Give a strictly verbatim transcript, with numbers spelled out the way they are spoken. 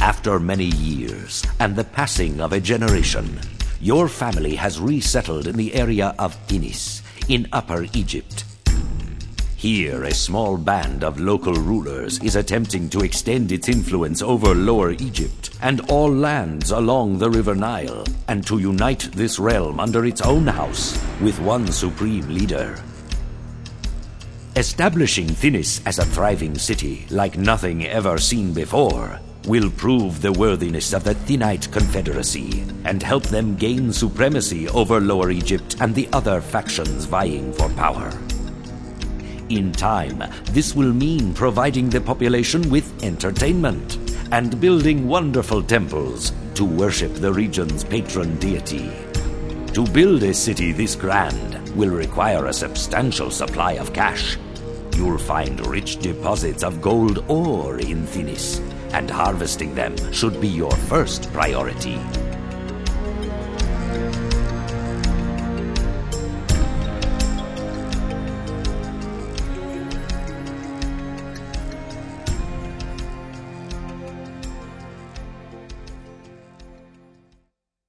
After many years and the passing of a generation, your family has resettled in the area of Thinis, in Upper Egypt. Here, a small band of local rulers is attempting to extend its influence over Lower Egypt and all lands along the River Nile, and to unite this realm under its own house with one supreme leader. Establishing Thinis as a thriving city like nothing ever seen before will prove the worthiness of the Thinite Confederacy and help them gain supremacy over Lower Egypt and the other factions vying for power. In time, this will mean providing the population with entertainment and building wonderful temples to worship the region's patron deity. To build a city this grand will require a substantial supply of cash. You'll find rich deposits of gold ore in Thinis, and harvesting them should be your first priority.